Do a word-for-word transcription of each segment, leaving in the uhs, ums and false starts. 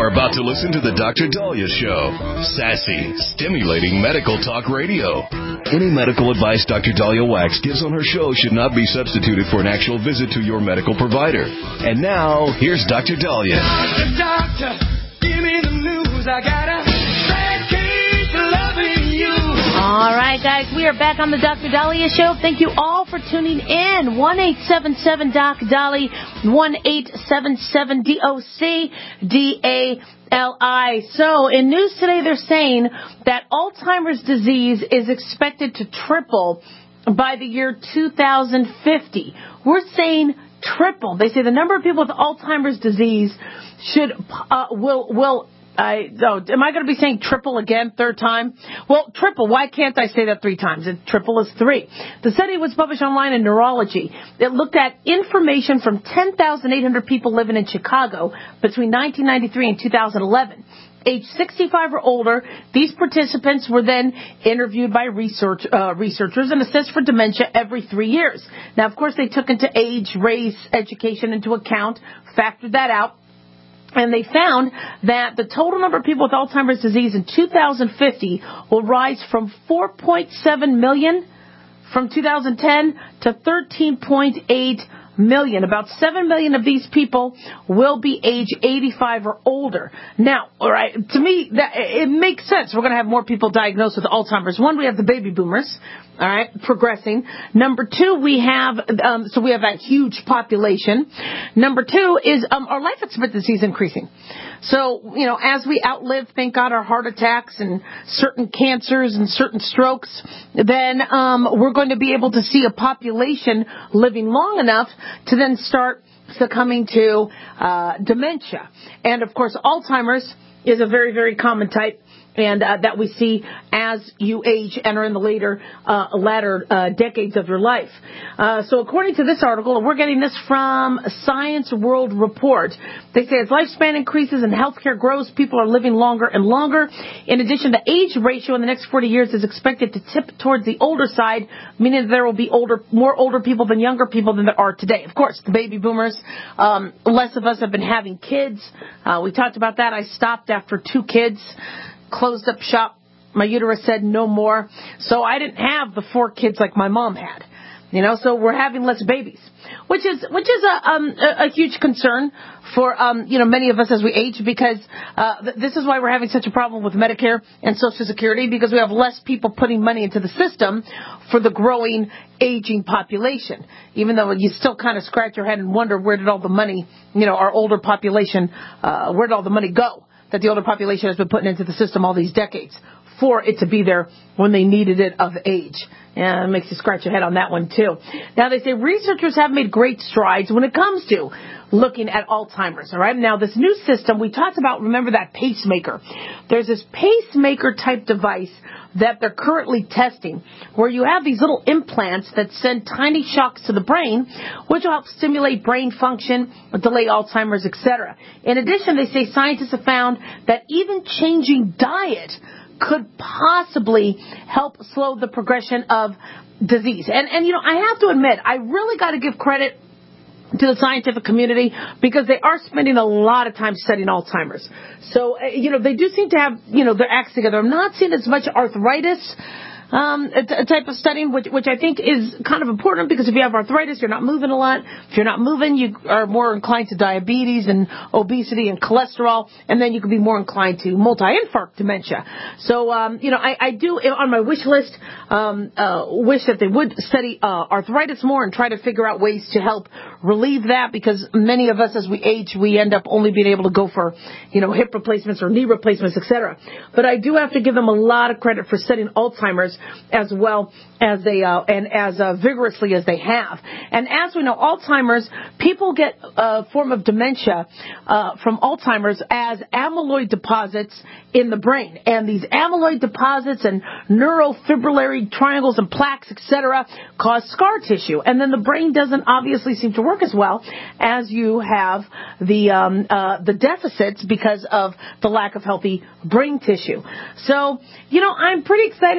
are about to listen to the Doctor Daliah Show. Sassy, stimulating medical talk radio. Any medical advice Doctor Daliah Wax gives on her show should not be substituted for an actual visit to your medical provider. And now, here's Doctor Daliah. Doctor, doctor, give me the news. I got a bad case of loving you. All right, guys, we are back on the Doctor Daliah Show. Thank you all for tuning in. one eight seven seven doc Dali, one eight seven seven D O C D A L I. So, in news today, they're saying that Alzheimer's disease is expected to triple by the year two thousand fifty. We're saying triple. They say the number of people with Alzheimer's disease should uh, will will. I oh, am I going to be saying triple again, third time? Well, triple. Why can't I say that three times? It, triple is three. The study was published online in Neurology. It looked at information from ten thousand eight hundred people living in Chicago between nineteen ninety-three and two thousand eleven. Age sixty-five or older, these participants were then interviewed by research, uh, researchers and assessed for dementia every three years. Now, of course, they took into age, race, education into account, factored that out. And they found that the total number of people with Alzheimer's disease in two thousand fifty will rise from four point seven million from two thousand ten to thirteen point eight million. About seven million of these people will be age eighty-five or older. Now, all right, to me, that it makes sense. We're going to have more people diagnosed with Alzheimer's. One, we have the baby boomers, all right, progressing. Number two, we have, um, so we have a huge population. Number two is um, our life expectancy is increasing. So, you know, as we outlive, thank God, our heart attacks and certain cancers and certain strokes, then um, we're going to be able to see a population living long enough to then start succumbing to uh, dementia. And, of course, Alzheimer's is a very, very common type. And uh, that we see as you age and are in the later, uh, latter uh, decades of your life. Uh, so according to this article, and we're getting this from Science World Report, they say as lifespan increases and healthcare grows, people are living longer and longer. In addition, the age ratio in the next forty years is expected to tip towards the older side, meaning that there will be older, more older people than younger people than there are today. Of course, the baby boomers, um, less of us have been having kids. Uh, we talked about that. I stopped after two kids. Closed up shop. My uterus said no more. So I didn't have the four kids like my mom had. You know, so we're having less babies, which is which is a um, a, a huge concern for um, you know many of us as we age, because uh, th- this is why we're having such a problem with Medicare and Social Security, because we have less people putting money into the system for the growing aging population. Even though you still kind of scratch your head and wonder where did all the money, you know, our older population, uh, where did all the money go that the older population has been putting into the system all these decades for it to be there when they needed it of age. Yeah, it makes you scratch your head on that one, too. Now, they say researchers have made great strides when it comes to looking at Alzheimer's, all right? Now, this new system, we talked about, remember that pacemaker. There's this pacemaker-type device that they're currently testing, where you have these little implants that send tiny shocks to the brain, which will help stimulate brain function, delay Alzheimer's, et cetera. In addition, they say scientists have found that even changing diet could possibly help slow the progression of disease. And, and you know, I have to admit, I really got to give credit to the scientific community, because they are spending a lot of time studying Alzheimer's. So, uh, you know, they do seem to have, you know, their acts together. I'm not seeing as much arthritis um, a, a type of studying, which, which I think is kind of important, because if you have arthritis, you're not moving a lot. If you're not moving, you are more inclined to diabetes and obesity and cholesterol, and then you can be more inclined to multi-infarct dementia. So, um, you know, I, I do, on my wish list, um, uh, wish that they would study uh, arthritis more and try to figure out ways to help relieve that, because many of us, as we age, we end up only being able to go for, you know, hip replacements or knee replacements, et cetera. But I do have to give them a lot of credit for studying Alzheimer's as well as they uh, and as uh, vigorously as they have. And as we know, Alzheimer's, people get a form of dementia uh, from Alzheimer's as amyloid deposits in the brain. And these amyloid deposits and neurofibrillary triangles and plaques, et cetera, cause scar tissue. And then the brain doesn't obviously seem to work as well as you have the um, uh, the deficits because of the lack of healthy brain tissue. So, you know, I'm pretty excited that they're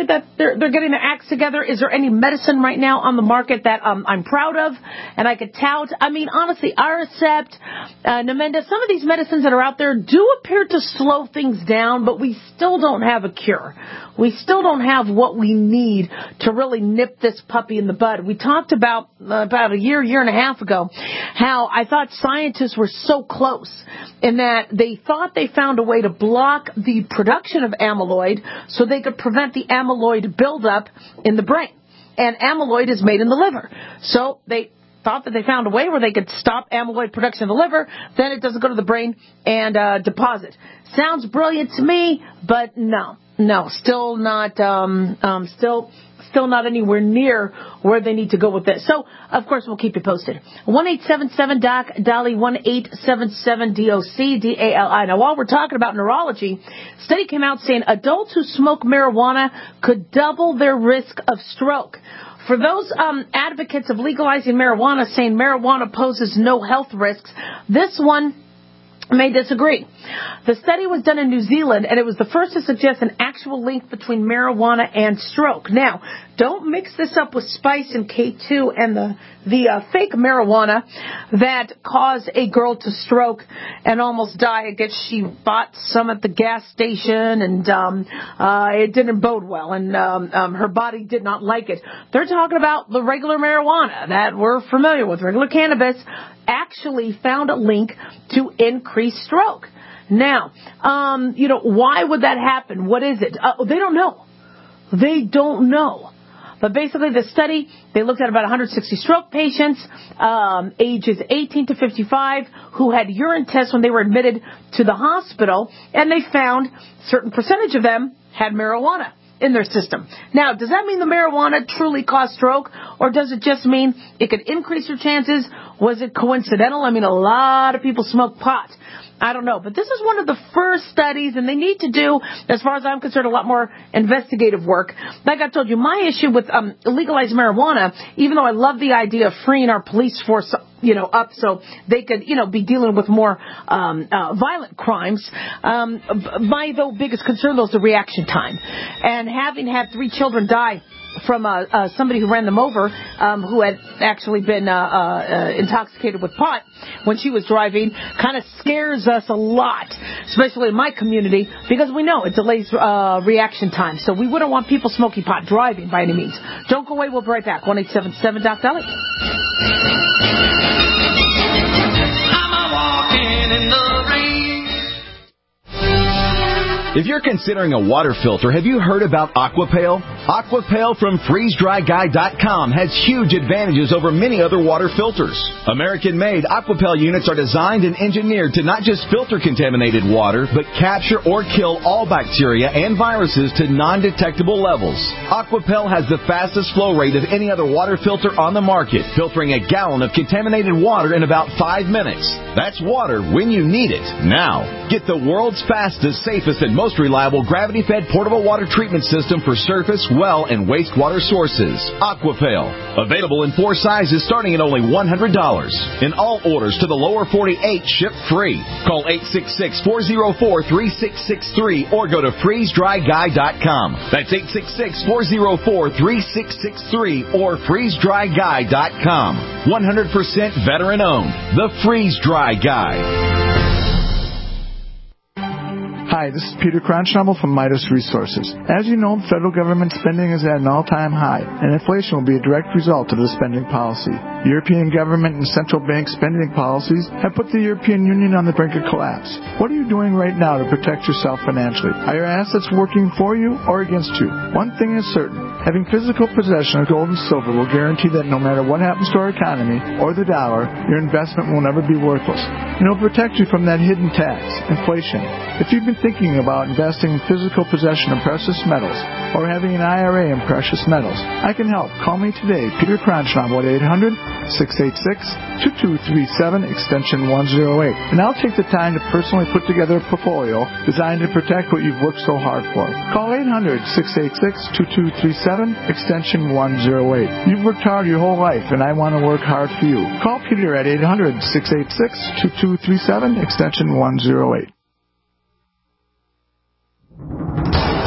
they're they're getting their acts together. Is there any medicine right now on the market that um, I'm proud of and I could tout? I mean, honestly, Aricept, uh, Namenda, some of these medicines that are out there do appear to slow things down, but we still don't have a cure. We still don't have what we need to really nip this puppy in the bud. We talked about uh, about a year, year and a half ago, how I thought scientists were so close in that they thought they found a way to block the production of amyloid so they could prevent the amyloid buildup in the brain. And amyloid is made in the liver. So they thought that they found a way where they could stop amyloid production in the liver, then it doesn't go to the brain and uh, deposit. Sounds brilliant to me, but no. No, still not, um, um, still, still not anywhere near where they need to go with this. So, of course, we'll keep you posted. one eight seven seven D O C, Dolly, one eight seven seven D O C, D A L I. Now, while we're talking about neurology, a study came out saying adults who smoke marijuana could double their risk of stroke. For those um, advocates of legalizing marijuana saying marijuana poses no health risks, this one may disagree. The study was done in New Zealand, and it was the first to suggest an actual link between marijuana and stroke. Now, don't mix this up with spice and K two and the the uh, fake marijuana that caused a girl to stroke and almost die. I guess she bought some at the gas station, and um, uh, it didn't bode well, and um, um, her body did not like it. They're talking about the regular marijuana that we're familiar with, regular cannabis, actually found a link to increased stroke. Now, um, you know, why would that happen? What is it? Uh, they don't know. They don't know. But basically, the study, they looked at about one hundred sixty stroke patients, um, ages eighteen to fifty-five, who had urine tests when they were admitted to the hospital, and they found a certain percentage of them had marijuana in their system. Now, does that mean the marijuana truly caused stroke, or does it just mean it could increase your chances? Was it coincidental? I mean, a lot of people smoke pot. I don't know. But this is one of the first studies, and they need to do, as far as I'm concerned, a lot more investigative work. Like I told you, my issue with um, legalized marijuana, even though I love the idea of freeing our police force, you know, up so they could, you know, be dealing with more um, uh, violent crimes, um, my, though, biggest concern, though, is the reaction time. And having had three children die from uh, uh, somebody who ran them over, um, who had actually been uh, uh, intoxicated with pot when she was driving, kind of scares us a lot, especially in my community, because we know it delays uh, reaction time. So we wouldn't want people smoking pot driving by any means. Don't go away. We'll be right back. one eight seven seven D O C Dolly. If you're considering a water filter, have you heard about Aquapail? Aquapail from freeze dry guy dot com has huge advantages over many other water filters. American-made Aquapail units are designed and engineered to not just filter contaminated water, but capture or kill all bacteria and viruses to non-detectable levels. Aquapail has the fastest flow rate of any other water filter on the market, filtering a gallon of contaminated water in about five minutes. That's water when you need it, now. Get the world's fastest, safest, and most reliable gravity-fed portable water treatment system for surface, well, and wastewater sources. Aquapail. Available in four sizes starting at only one hundred dollars. And all orders to the lower forty-eight ship free. Call eight six six, four oh four, three six six three or go to freeze dry guy dot com. That's eight six six, four oh four, three six six three or freeze dry guy dot com. one hundred percent veteran owned. The Freeze Dry Guy. Hi, this is Peter Cronschnabel from Midas Resources. As you know, federal government spending is at an all-time high, and inflation will be a direct result of the spending policy. European government and central bank spending policies have put the European Union on the brink of collapse. What are you doing right now to protect yourself financially? Are your assets working for you or against you? One thing is certain. Having physical possession of gold and silver will guarantee that no matter what happens to our economy or the dollar, your investment will never be worthless. And it will protect you from that hidden tax, inflation. If you've been thinking about investing in physical possession of precious metals or having an I R A in precious metals, I can help. Call me today, Peter Cronschnabel at eight hundred, six eight six, two two three seven, extension one oh eight. And I'll take the time to personally put together a portfolio designed to protect what you've worked so hard for. Call eight hundred, six eight six, two two three seven, extension one oh eight. You've worked hard your whole life, and I want to work hard for you. Call Peter at eight hundred, six eight six, two two three seven, extension one oh eight. Time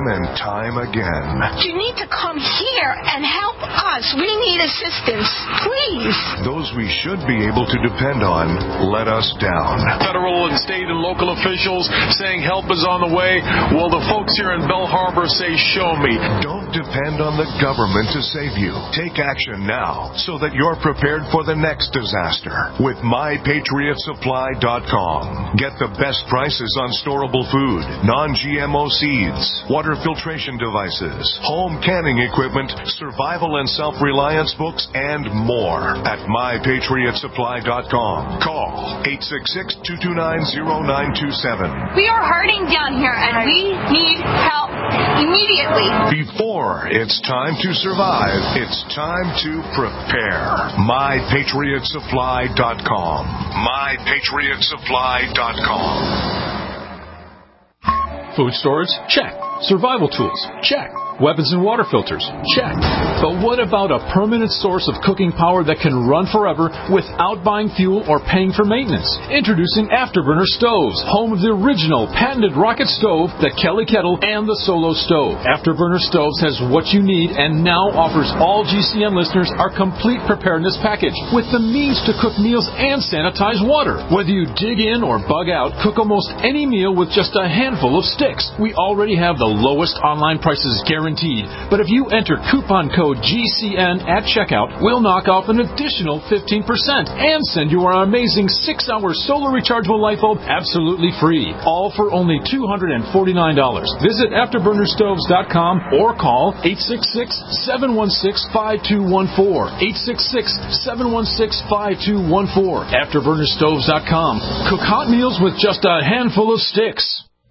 time and time again. You need to come here and help us. We need assistance, please. Those we should be able to depend on let us down. Federal and state and local officials saying help is on the way. Well, the folks here in Belle Harbor say, show me. Don't depend on the government to save you. Take action now so that you're prepared for the next disaster with my patriot supply dot com. Get the best prices on storable food, non-G M O seeds, water filtration devices, home canning equipment, survival and self-reliance books, and more at my patriot supply dot com. Call eight six six, two two nine, zero nine two seven. We are hurting down here, and we need help immediately. Before it's time to survive, it's time to prepare. my patriot supply dot com. my patriot supply dot com. Food storage? Check. Survival tools? Check. Weapons and water filters? Check. But what about a permanent source of cooking power that can run forever without buying fuel or paying for maintenance? Introducing Afterburner Stoves, home of the original patented rocket stove, the Kelly Kettle, and the Solo Stove. Afterburner Stoves has what you need and now offers all G C N listeners our complete preparedness package with the means to cook meals and sanitize water. Whether you dig in or bug out, cook almost any meal with just a handful of sticks. We already have the lowest online prices guaranteed. Guaranteed. But if you enter coupon code G C N at checkout, we'll knock off an additional fifteen percent and send you our amazing six hour solar rechargeable light bulb absolutely free. All for only two hundred forty-nine dollars. Visit afterburner stoves dot com or call eight six six, seven one six, five two one four. eight six six, seven one six, five two one four. afterburner stoves dot com. Cook hot meals with just a handful of sticks.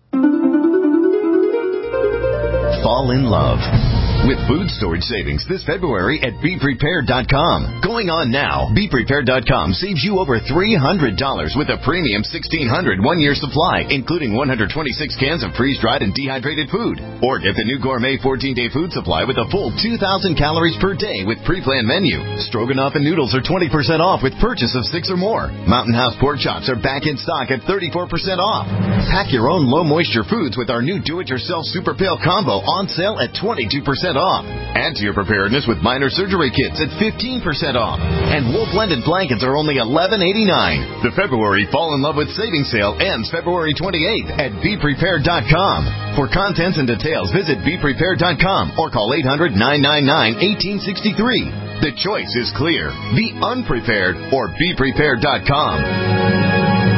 Fall in love with food storage savings this February at be prepared dot com. Going on now, be prepared dot com saves you over three hundred dollars with a premium sixteen hundred one-year supply, including one hundred twenty-six cans of freeze-dried and dehydrated food. Or get the new gourmet fourteen-day food supply with a full two thousand calories per day with pre-planned menu. Stroganoff and noodles are twenty percent off with purchase of six or more. Mountain House pork chops are back in stock at thirty-four percent off. Pack your own low-moisture foods with our new do-it-yourself Super Pail Combo on sale at twenty-two percent off. Add to your preparedness with minor surgery kits at fifteen percent off. And wool blended blankets are only eleven eighty-nine. The February Fall in Love with Savings Sale ends February twenty-eighth at be prepared dot com. For contents and details, visit be prepared dot com or call eight hundred, nine nine nine, one eight six three. The choice is clear. Be unprepared or be prepared dot com.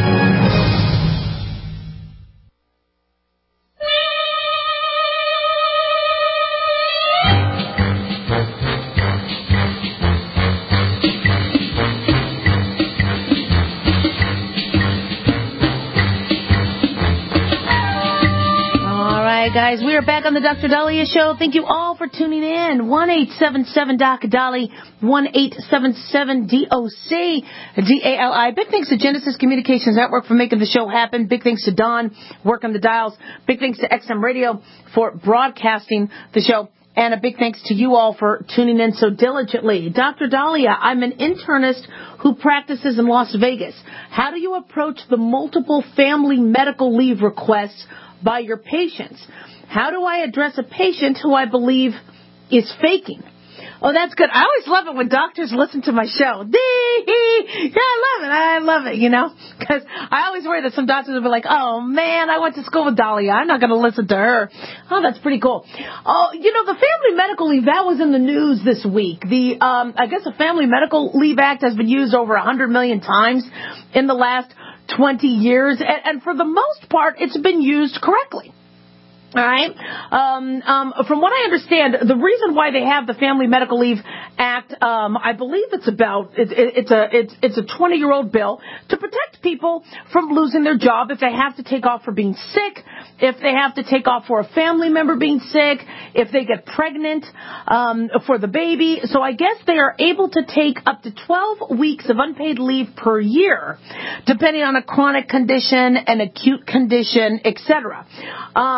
Guys, we are back on the Doctor Daliah Show. Thank you all for tuning in. one eight seven seven Doc Dali, one eight seven seven D O C D A L I. Big thanks to Genesis Communications Network for making the show happen. Big thanks to Don, working the dials. Big thanks to X M Radio for broadcasting the show. And a big thanks to you all for tuning in so diligently. Doctor Daliah, I'm an internist who practices in Las Vegas. How do you approach the multiple family medical leave requests by your patients? How do I address a patient who I believe is faking? Oh, that's good. I always love it when doctors listen to my show. Yeah, I love it. I love it, you know, because I always worry that some doctors will be like, oh, man, I went to school with Daliah. I'm not going to listen to her. Oh, that's pretty cool. Oh, you know, the Family Medical Leave, that was in the news this week. The, um, I guess the Family Medical Leave Act has been used over one hundred million times in the last twenty years, and, and for the most part, it's been used correctly. All right. Um, um, from what I understand, the reason why they have the Family Medical Leave Act, um, I believe it's about it, it, it's a it's it's a twenty-year-old bill to protect people from losing their job if they have to take off for being sick, if they have to take off for a family member being sick, if they get pregnant um, for the baby. So I guess they are able to take up to twelve weeks of unpaid leave per year, depending on a chronic condition, an acute condition, et cetera. Um,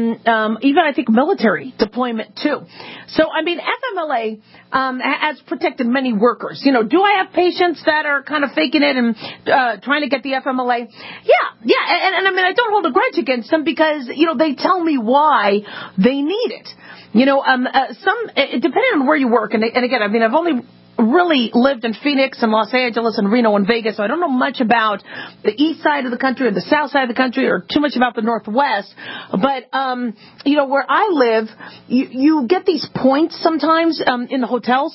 um, um, even I think military deployment too. So, I mean, F M L A um, has protected many workers. You know, do I have patients that are kind of faking it and uh, trying to get the F M L A? Yeah, yeah, and, and I mean, I don't hold a grudge against them because, you know, they tell me why they need it. You know, um, uh, some, uh, depending on where you work, and, and again, I mean, I've only really lived in Phoenix and Los Angeles and Reno and Vegas, so I don't know much about the east side of the country or the south side of the country or too much about the Northwest. But, um, you know, where I live, you, you get these points sometimes um, in the hotels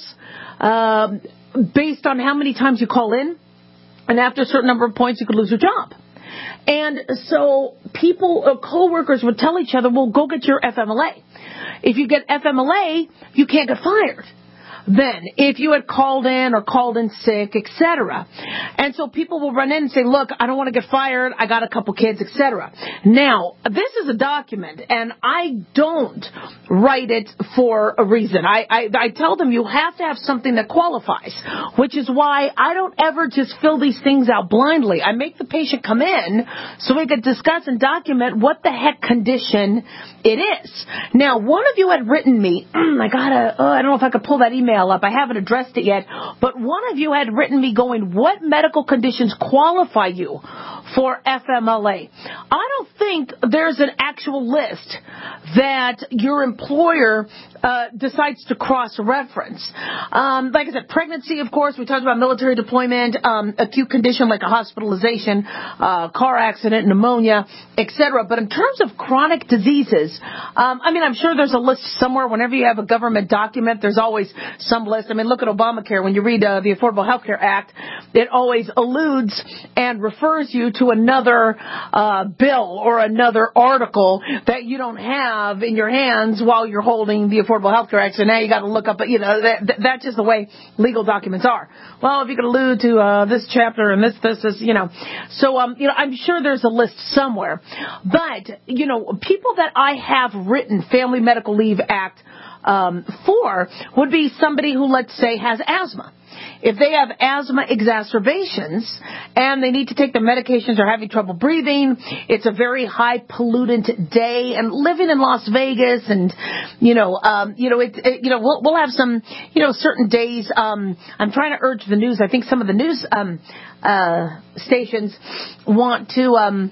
uh, based on how many times you call in. And after a certain number of points, you could lose your job. And so people, uh, co-workers would tell each other, well, go get your F M L A. If you get F M L A, you can't get fired. Then, if you had called in or called in sick, et cetera. And so people will run in and say, look, I don't want to get fired. I got a couple kids, et cetera. Now, this is a document, and I don't write it for a reason. I, I, I tell them you have to have something that qualifies, which is why I don't ever just fill these things out blindly. I make the patient come in so we could discuss and document what the heck condition it is. Now, one of you had written me, I gotta, oh, I don't know if I could pull that email up. I haven't addressed it yet, but one of you had written me going, what medical conditions qualify you for F M L A? I don't think there's an actual list that your employer uh, decides to cross-reference. Um, like I said, pregnancy, of course, we talked about military deployment, um, acute condition like a hospitalization, uh, car accident, pneumonia, et cetera. But in terms of chronic diseases, um, I mean, I'm sure there's a list somewhere. Whenever you have a government document, there's always some list. I mean, look at Obamacare. When you read uh, the Affordable Health Care Act, it always alludes and refers you to another uh, bill or another article that you don't have in your hands while you're holding the Affordable Health Care Act. So now you got to look up, you know, that, that's just the way legal documents are. Well, if you could allude to uh, this chapter and this, this, this, you know. So, um, you know, I'm sure there's a list somewhere. But, you know, people that I have written Family Medical Leave Act Um, for would be somebody who, let's say, has asthma. If they have asthma exacerbations and they need to take their medications or having trouble breathing, it's a very high pollutant day, and living in Las Vegas, and you know, um, you know, it, it, you know, we'll, we'll have some, you know, certain days. Um, I'm trying to urge the news. I think some of the news um, uh, stations want to. Um,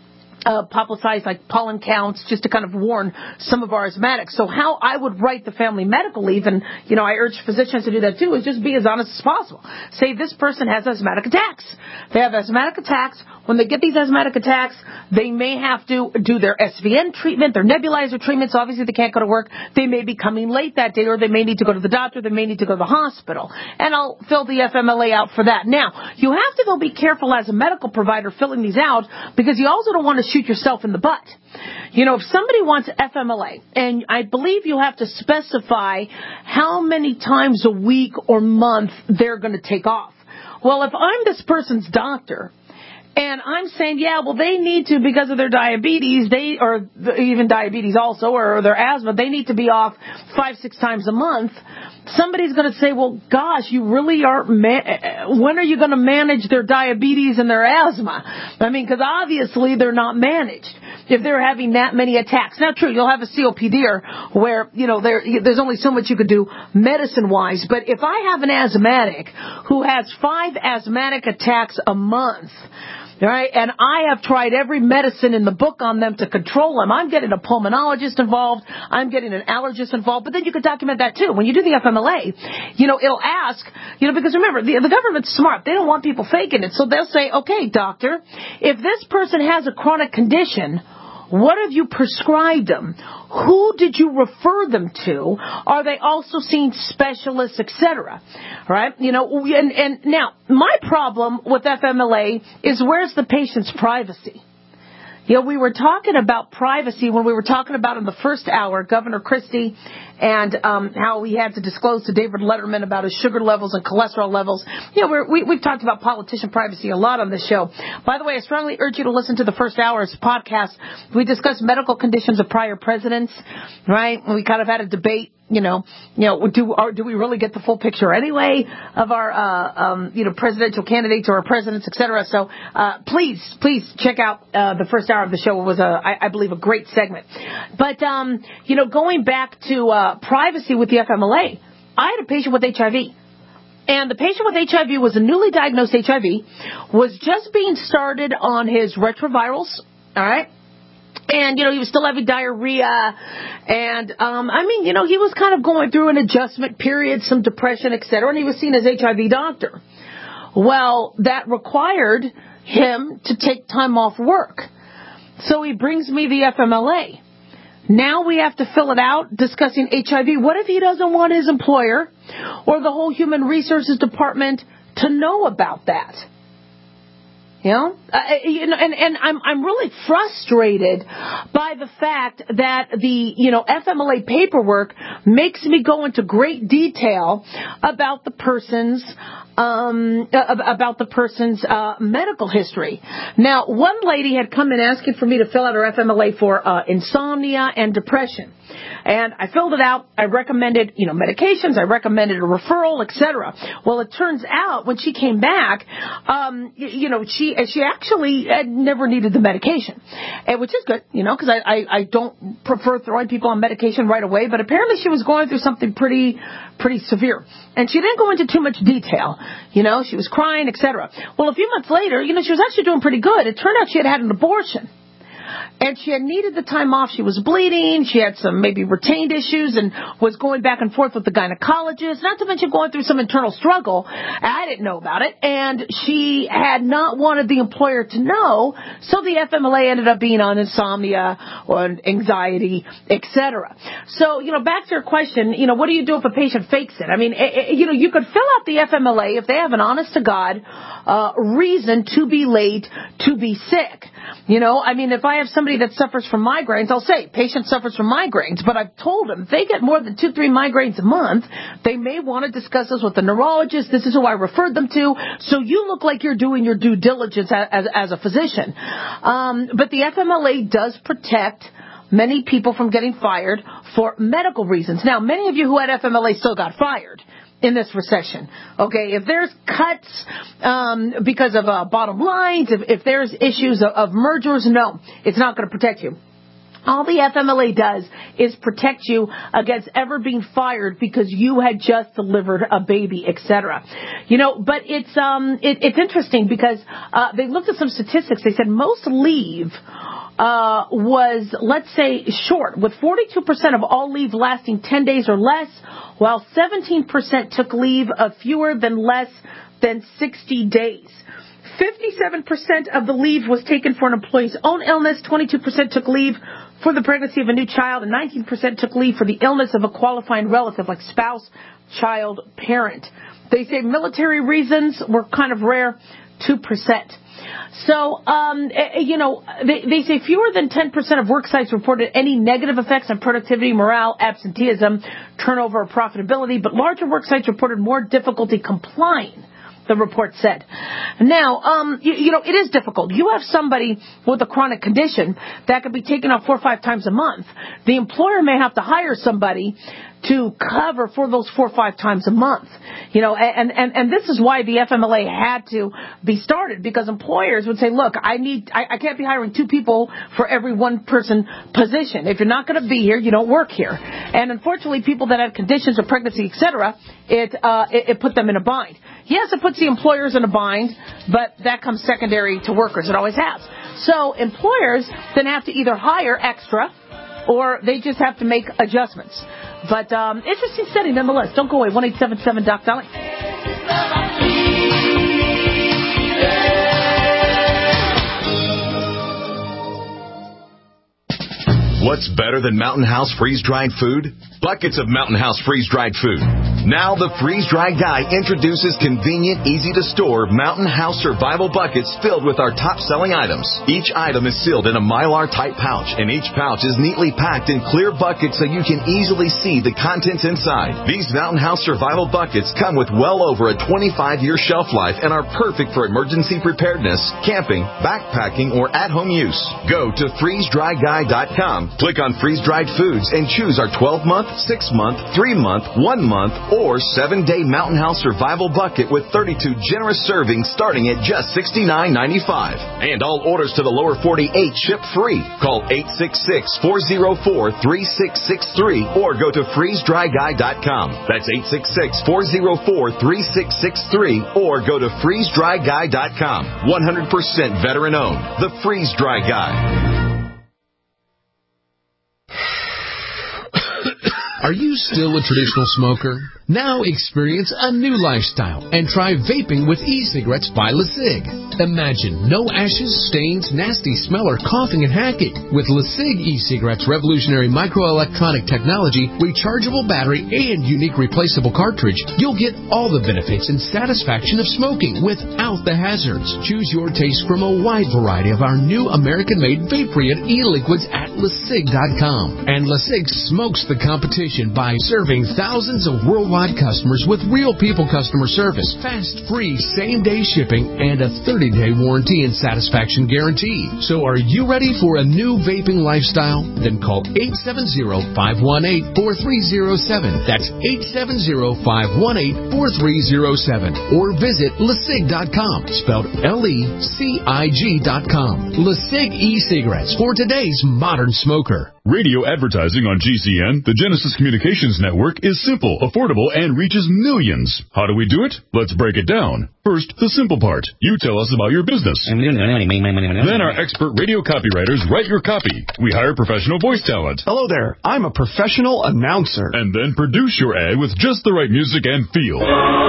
Uh, publicize like pollen counts just to kind of warn some of our asthmatics. So how I would write the family medical leave, and, you know, I urge physicians to do that too, is just be as honest as possible. Say this person has asthmatic attacks. They have asthmatic attacks. When they get these asthmatic attacks, they may have to do their S V N treatment, their nebulizer treatment, so obviously they can't go to work. They may be coming late that day, or they may need to go to the doctor. They may need to go to the hospital. And I'll fill the F M L A out for that. Now, you have to, though, be careful as a medical provider filling these out, because you also don't want to shoot yourself in the butt. You know, if somebody wants F M L A, and I believe you have to specify how many times a week or month they're going to take off. Well, if I'm this person's doctor, and I'm saying, yeah, well, they need to, because of their diabetes, they, or even diabetes also, or their asthma, they need to be off five, six times a month. Somebody's going to say, well, gosh, you really are, ma- when are you going to manage their diabetes and their asthma? I mean, because obviously they're not managed if they're having that many attacks. Now, true, you'll have a C O P D where, you know, there, there's only so much you could do medicine-wise. But if I have an asthmatic who has five asthmatic attacks a month, all right, and I have tried every medicine in the book on them to control them. I'm getting a pulmonologist involved. I'm getting an allergist involved. But then you can document that, too. When you do the F M L A, you know, it'll ask, you know, because remember, the, the government's smart. They don't want people faking it. So they'll say, okay, doctor, if this person has a chronic condition, what have you prescribed them? Who did you refer them to? Are they also seeing specialists, et cetera? Right? You know, and, and now, my problem with F M L A is, where's the patient's privacy? You know, we were talking about privacy when we were talking about in the first hour, Governor Christie, and um, how he had to disclose to David Letterman about his sugar levels and cholesterol levels. You know, we're, we, we've talked about politician privacy a lot on this show. By the way, I strongly urge you to listen to the first hour's podcast. We discussed medical conditions of prior presidents, right? We kind of had a debate. You know, you know, do or do we really get the full picture anyway of our, uh, um, you know, presidential candidates or our presidents, et cetera? So, uh, please, please check out uh, the first hour. star of the show. It was, a, I, I believe, a great segment. But, um, you know, going back to uh, privacy with the F M L A, I had a patient with H I V. And the patient with H I V was a newly diagnosed H I V, was just being started on his retrovirals, all right? And, you know, he was still having diarrhea. And, um, I mean, you know, he was kind of going through an adjustment period, some depression, et cetera, and he was seen as H I V doctor. Well, that required him to take time off work. So he brings me the F M L A. Now we have to fill it out discussing H I V. What if he doesn't want his employer or the whole human resources department to know about that? You know, uh, you know, and, and I'm I'm really frustrated by the fact that the, you know, F M L A paperwork makes me go into great detail about the person's um, about the person's uh, medical history. Now, one lady had come in asking for me to fill out her F M L A for uh, insomnia and depression. And I filled it out. I recommended, you know, medications. I recommended a referral, et cetera. Well, it turns out when she came back, um, you, you know, she she actually had never needed the medication, and, which is good, you know, because I, I, I don't prefer throwing people on medication right away. But apparently she was going through something pretty pretty severe. And she didn't go into too much detail. You know, she was crying, et cetera. Well, a few months later, you know, she was actually doing pretty good. It turned out she had had an abortion. And she had needed the time off. She was bleeding. She had some maybe retained issues and was going back and forth with the gynecologist, not to mention going through some internal struggle. I didn't know about it. And she had not wanted the employer to know. So the F M L A ended up being on insomnia or anxiety, et cetera. So, you know, back to your question, you know, what do you do if a patient fakes it? I mean, it, you know, you could fill out the F M L A if they have an honest to God uh, reason to be late, to be sick. You know, I mean, if I have somebody that suffers from migraines, I'll say, patient suffers from migraines, but I've told them if they get more than two, three migraines a month, they may want to discuss this with the neurologist. This is who I referred them to. So you look like you're doing your due diligence as, as, as a physician. Um, but the F M L A does protect many people from getting fired for medical reasons. Now, many of you who had F M L A still got fired in this recession. Okay, if there's cuts um, because of uh, bottom lines, if, if there's issues of, of mergers, no, it's not going to protect you. All the F M L A does is protect you against ever being fired because you had just delivered a baby, et cetera. You know, but it's um it, it's interesting because uh, they looked at some statistics. They said most leave uh was, let's say, short, with forty-two percent of all leave lasting ten days or less, while seventeen percent took leave of fewer than less than sixty days. fifty-seven percent of the leave was taken for an employee's own illness, twenty-two percent took leave for the pregnancy of a new child, and nineteen percent took leave for the illness of a qualifying relative like spouse, child, parent. They say military reasons were kind of rare, two percent. So, um, you know, they, they say fewer than ten percent of work sites reported any negative effects on productivity, morale, absenteeism, turnover, or profitability, but larger work sites reported more difficulty complying, the report said. Now, um, you, you know, it is difficult. You have somebody with a chronic condition that could be taken off four or five times a month. The employer may have to hire somebody to cover for those four or five times a month. You know, and, and, and this is why the F M L A had to be started, because employers would say, look, I need, I, I can't be hiring two people for every one person position. If you're not going to be here, you don't work here. And unfortunately, people that have conditions or pregnancy, et cetera, it, uh, it, it put them in a bind. Yes, it puts the employers in a bind, but that comes secondary to workers. It always has. So employers then have to either hire extra or they just have to make adjustments. But um, interesting study nonetheless. Don't go away. one eight seven seven Doc Dolly. What's better than Mountain House freeze-dried food? Buckets of Mountain House freeze-dried food. Now the freeze-dried guy introduces convenient, easy-to-store Mountain House survival buckets filled with our top-selling items. Each item is sealed in a Mylar-type pouch, and each pouch is neatly packed in clear buckets so you can easily see the contents inside. These Mountain House survival buckets come with well over a twenty-five year shelf life and are perfect for emergency preparedness, camping, backpacking, or at-home use. Go to freeze dry guy dot com. Click on freeze-dried foods and choose our twelve month, six month, three month, one month, or seven-day Mountain House Survival Bucket with thirty-two generous servings starting at just sixty-nine ninety-five. And all orders to the lower forty-eight ship free. Call eight six six, four oh four, three six six three or go to freeze dry guy dot com. That's eight six six, four oh four, three six six three or go to freeze dry guy dot com. one hundred percent veteran owned. The Freeze Dry Guy. Are you still a traditional smoker? Now experience a new lifestyle and try vaping with e-cigarettes by LeSig. Imagine no ashes, stains, nasty smell, or coughing and hacking. With LeSig e-cigarettes' revolutionary microelectronic technology, rechargeable battery, and unique replaceable cartridge, you'll get all the benefits and satisfaction of smoking without the hazards. Choose your taste from a wide variety of our new American-made Vaporeon e-liquids at LeSig dot com. And LeSig smokes the competition by serving thousands of worldwide customers with real people customer service, fast, free, same-day shipping, and a thirty-day warranty and satisfaction guarantee. So are you ready for a new vaping lifestyle? Then call eight seven zero, five one eight, four three zero seven. That's eight seven zero, five one eight, four three zero seven. Or visit LeSig dot com, spelled L E C I G dot com. LeSig e-cigarettes for today's modern smoker. Radio advertising on G C N, the Genesis Communications Network, is simple, affordable, and reaches millions. How do we do it? Let's break it down. First, the simple part. You tell us about your business. Then our expert radio copywriters write your copy. We hire professional voice talent. Hello there. I'm a professional announcer. And then produce your ad with just the right music and feel.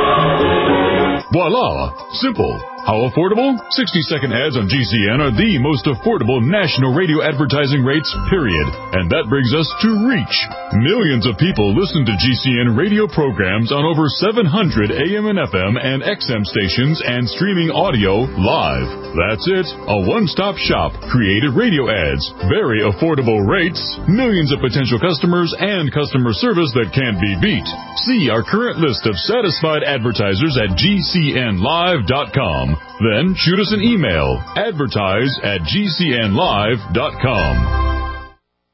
Voila! Simple. How affordable? sixty-second ads on G C N are the most affordable national radio advertising rates, period. And that brings us to reach. Millions of people listen to G C N radio programs on over seven hundred A M and F M and X M stations and streaming audio live. That's it. A one-stop shop. Creative radio ads. Very affordable rates. Millions of potential customers and customer service that can't be beat. See our current list of satisfied advertisers at G C N live dot com. Then shoot us an email, advertise at G C N live dot com.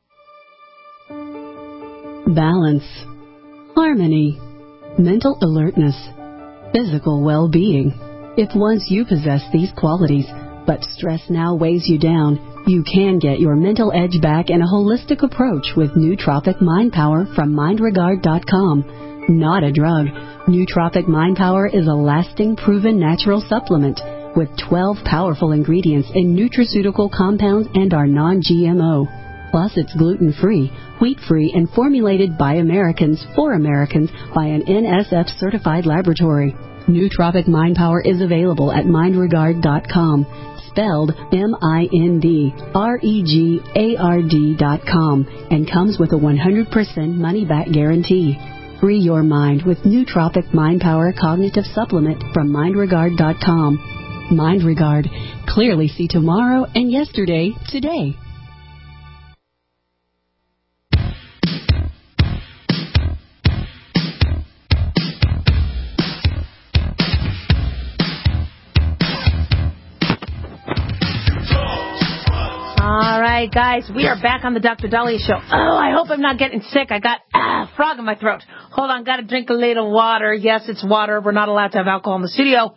Balance, harmony, mental alertness, physical well-being. If once you possess these qualities, but stress now weighs you down, you can get your mental edge back in a holistic approach with Nootropic Mind Power from mind regard dot com. Not a drug. Nootropic Mind Power is a lasting, proven natural supplement with twelve powerful ingredients in nutraceutical compounds and are non G M O. Plus, it's gluten-free, wheat-free, and formulated by Americans for Americans by an N S F-certified laboratory. Nootropic Mind Power is available at mind regard dot com, spelled M I N D R E G A R D dot com, and comes with a one hundred percent money-back guarantee. Free your mind with Nootropic Mind Power Cognitive Supplement from mind regard dot com. Mind Regard. Clearly see tomorrow and yesterday today. All right, guys, we are back on the Doctor Dahlia Show. Oh, I hope I'm not getting sick. I got ah, frog in my throat. Hold on, got to drink a little water. Yes, it's water. We're not allowed to have alcohol in the studio.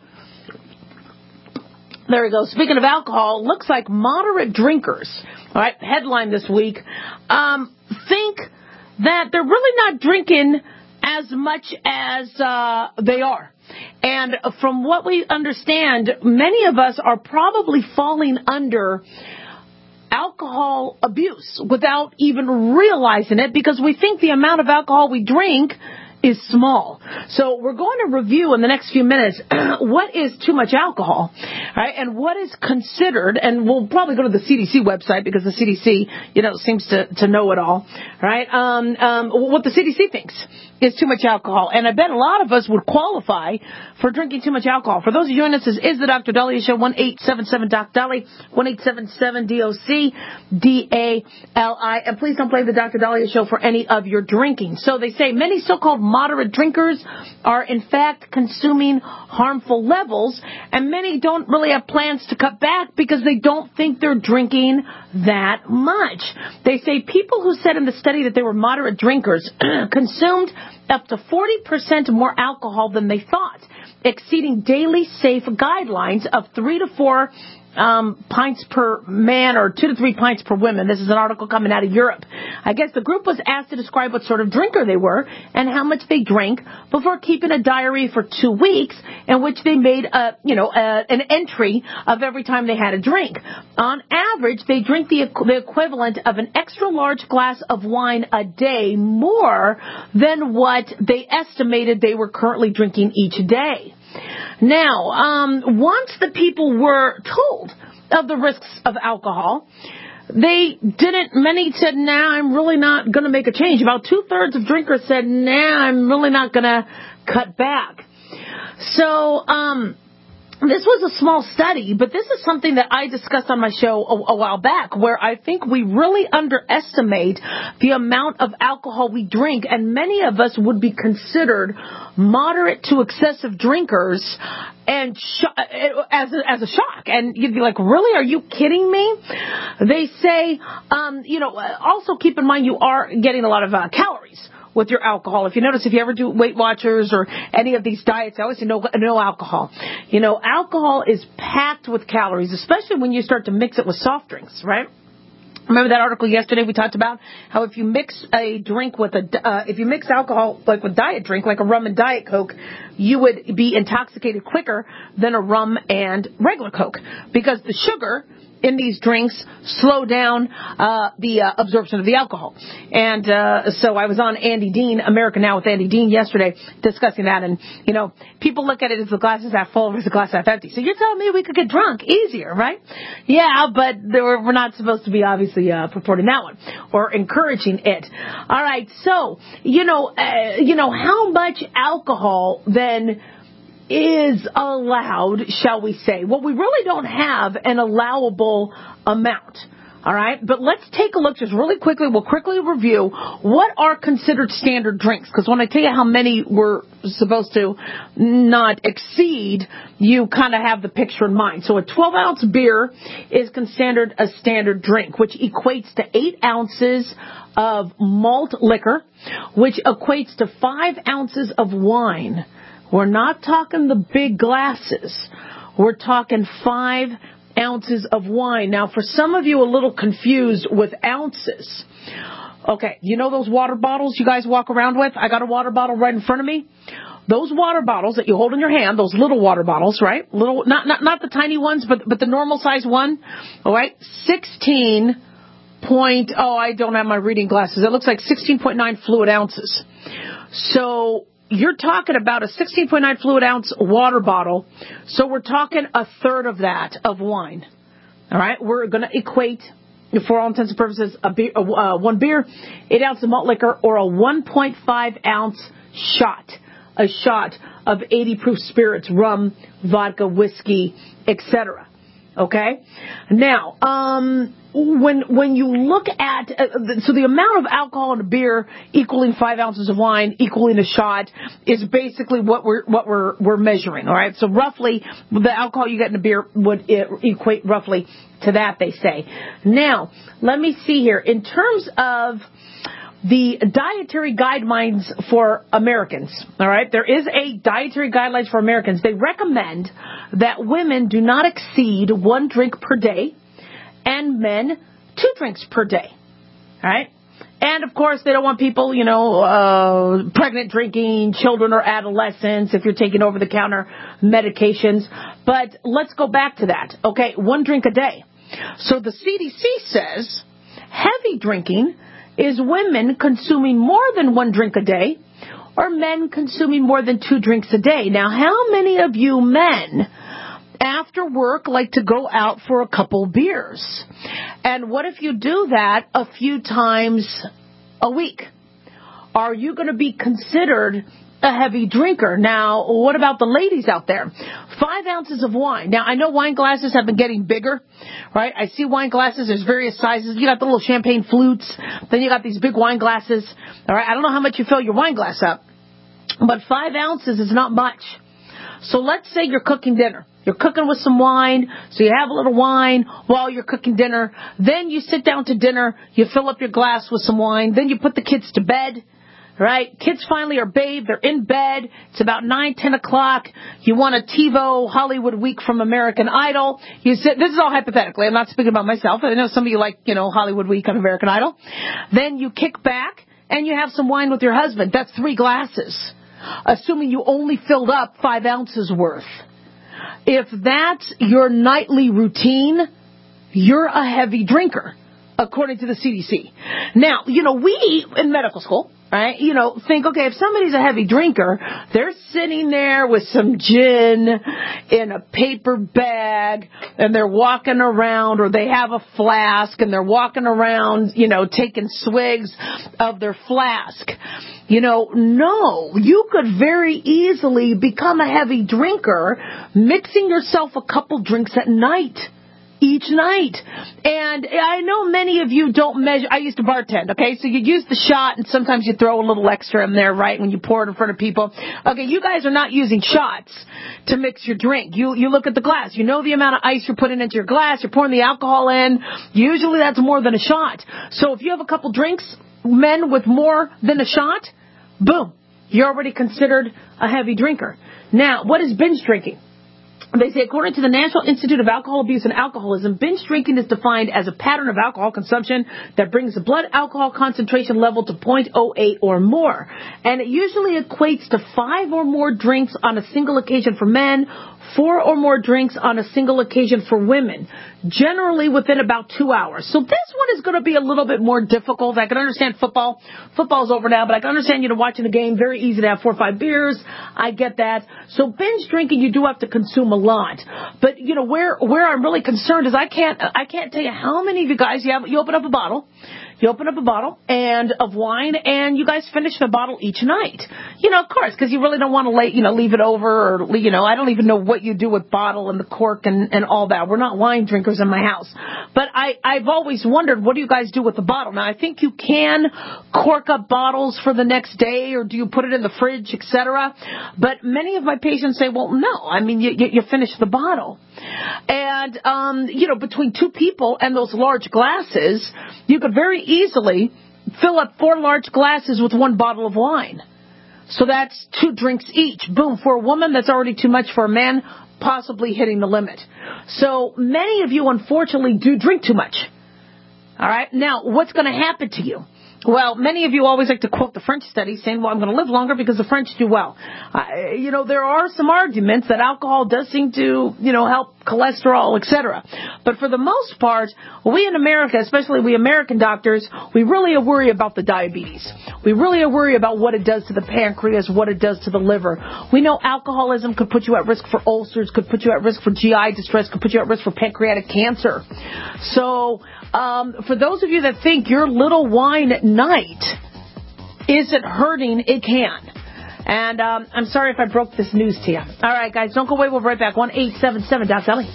There we go. Speaking of alcohol, looks like moderate drinkers, all right, headline this week, um, think that they're really not drinking as much as uh, they are. And from what we understand, many of us are probably falling under alcohol abuse without even realizing it because we think the amount of alcohol we drink is small. So we're going to review in the next few minutes what is too much alcohol, right? And what is considered, and we'll probably go to the C D C website because the C D C, you know, seems to, to know it all, right? Um, um, what the C D C thinks is too much alcohol. And I bet a lot of us would qualify for drinking too much alcohol. For those who join us, this is the Doctor Dahlia Show, one eight seven seven Doc Dali, one eight seven seven D O C D A L I. And please don't blame the Doctor Dahlia Show for any of your drinking. So they say many so-called moderate drinkers are, in fact, consuming harmful levels, and many don't really have plans to cut back because they don't think they're drinking that much. They say people who said in the study that they were moderate drinkers consumed up to forty percent more alcohol than they thought, exceeding daily safe guidelines of three to four Um, pints per man or two to three pints per woman. This is an article coming out of Europe. I guess the group was asked to describe what sort of drinker they were and how much they drank before keeping a diary for two weeks in which they made a, you know, a, an entry of every time they had a drink. On average, they drink the, the equivalent of an extra large glass of wine a day, more than what they estimated they were currently drinking each day. Now, um, once the people were told of the risks of alcohol, they didn't, many said, nah, I'm really not going to make a change. About two-thirds of drinkers said, nah, I'm really not going to cut back. So, um, this was a small study, but this is something that I discussed on my show a, a while back, where I think we really underestimate the amount of alcohol we drink, and many of us would be considered moderate to excessive drinkers and sh- as, a, as a shock. And you'd be like, really? Are you kidding me? They say, um, you know, also keep in mind you are getting a lot of uh, calories with your alcohol. If you notice, if you ever do Weight Watchers or any of these diets, I always say no, no alcohol. You know, alcohol is packed with calories, especially when you start to mix it with soft drinks, right? Remember that article yesterday we talked about how if you mix a drink with a, uh, if you mix alcohol like with diet drink, like a rum and Diet Coke, you would be intoxicated quicker than a rum and regular Coke because the sugar in these drinks slow down uh, the uh, absorption of the alcohol. And uh, so I was on Andy Dean, America Now with Andy Dean yesterday, discussing that. And, you know, people look at it as the glass is half full versus the glass half empty. So you're telling me we could get drunk easier, right? Yeah, but we're, we're not supposed to be obviously uh, purporting that one or encouraging it. All right, so, you know, uh, you know, how much alcohol then is allowed, shall we say? Well, we really don't have an allowable amount. All right, but let's take a look just really quickly. We'll quickly review what are considered standard drinks, because when I tell you how many we're supposed to not exceed, you kind of have the picture in mind. So a twelve ounce beer is considered a standard drink, which equates to eight ounces of malt liquor, which equates to five ounces of wine. We're not talking the big glasses. We're talking five ounces of wine. Now, for some of you a little confused with ounces. Okay, you know those water bottles you guys walk around with? I got a water bottle right in front of me. Those water bottles that you hold in your hand, those little water bottles, right? Little, not not not the tiny ones, but but the normal size one. All right, sixteen point. Oh, I don't have my reading glasses. It looks like sixteen point nine fluid ounces. So you're talking about a sixteen point nine fluid ounce water bottle. So we're talking a third of that of wine. All right. We're going to equate, for all intents and purposes, a beer, uh, one beer, eight ounces of malt liquor, or a one point five ounce shot, a shot of eighty proof spirits, rum, vodka, whiskey, et cetera. Okay. Now, um, when when you look at uh, the, so the amount of alcohol in a beer equaling five ounces of wine equaling a shot is basically what we're what we're we're measuring. All right. So roughly, the alcohol you get in a beer would equate roughly to that, they say. Now, let me see here in terms of the dietary guidelines for Americans. All right, there is a dietary guidelines for Americans. They recommend that women do not exceed one drink per day, and men two drinks per day. All right, and of course they don't want people, you know, uh, pregnant drinking, children or adolescents if you're taking over-the-counter medications. But let's go back to that. Okay, one drink a day. So the C D C says heavy drinking is women consuming more than one drink a day or men consuming more than two drinks a day. Now, how many of you men after work like to go out for a couple beers? And what if you do that a few times a week? Are you going to be considered a heavy drinker? Now, what about the ladies out there? Five ounces of wine. Now, I know wine glasses have been getting bigger, right? I see wine glasses. There's various sizes. You got the little champagne flutes. Then you got these big wine glasses. All right. I don't know how much you fill your wine glass up. But five ounces is not much. So let's say you're cooking dinner. You're cooking with some wine, so you have a little wine while you're cooking dinner. Then you sit down to dinner, you fill up your glass with some wine. Then you put the kids to bed. Right? Kids finally are bathed. They're in bed. It's about nine, ten o'clock. You want a TiVo Hollywood Week from American Idol. You sit, this is all hypothetically. I'm not speaking about myself. I know some of you like, you know, Hollywood Week on American Idol. Then you kick back and you have some wine with your husband. That's three glasses, assuming you only filled up five ounces worth. If that's your nightly routine, you're a heavy drinker, according to the C D C. Now, you know, we in medical school, right, you know, think, okay, if somebody's a heavy drinker, they're sitting there with some gin in a paper bag and they're walking around, or they have a flask and they're walking around, you know, taking swigs of their flask. You know, no, you could very easily become a heavy drinker mixing yourself a couple drinks at night. Each night. And I know many of you don't measure. I used to bartend, okay? So you use the shot, and sometimes you throw a little extra in there, right, when you pour it in front of people. Okay, you guys are not using shots to mix your drink. You you look at the glass. You know the amount of ice you're putting into your glass. You're pouring the alcohol in. Usually that's more than a shot. So if you have a couple drinks, men with more than a shot, boom, you're already considered a heavy drinker. Now, what is binge drinking? They say, according to the National Institute of Alcohol Abuse and Alcoholism, binge drinking is defined as a pattern of alcohol consumption that brings the blood alcohol concentration level to zero point zero eight or more. And it usually equates to five or more drinks on a single occasion for men, four or more drinks on a single occasion for women, generally within about two hours. So this one is going to be a little bit more difficult. I can understand football. Football's over now, but I can understand, you know, watching a game, very easy to have four or five beers. I get that. So binge drinking, you do have to consume a lot. But, you know, where where I'm really concerned is I can't I can't tell you how many of you guys, you, have, you open up a bottle, you open up a bottle and of wine, and you guys finish the bottle each night. You know, of course, because you really don't want to, lay, you know, leave it over, or, you know, I don't even know what you do with bottle and the cork and, and all that. We're not wine drinkers in my house. But I, I've always wondered, what do you guys do with the bottle? Now, I think you can cork up bottles for the next day, or do you put it in the fridge, et cetera. But many of my patients say, well, no. I mean, you, you, you finish the bottle. And, um, you know, between two people and those large glasses, you could very easily fill up four large glasses with one bottle of wine. So that's two drinks each. Boom. For a woman, that's already too much. For a man, possibly hitting the limit. So many of you, unfortunately, do drink too much. All right. Now, what's going to happen to you? Well, many of you always like to quote the French study saying, well, I'm going to live longer because the French do well. Uh, you know, there are some arguments that alcohol does seem to, you know, help cholesterol, et cetera. But for the most part, we in America, especially we American doctors, we really worry about the diabetes. We really worry about what it does to the pancreas, what it does to the liver. We know alcoholism could put you at risk for ulcers, could put you at risk for G I distress, could put you at risk for pancreatic cancer. So um, for those of you that think your little wine at night isn't hurting, it can. And um, I'm sorry if I broke this news to you. All right, guys, don't go away. We'll be right back. one eight seven seven Doc Dali.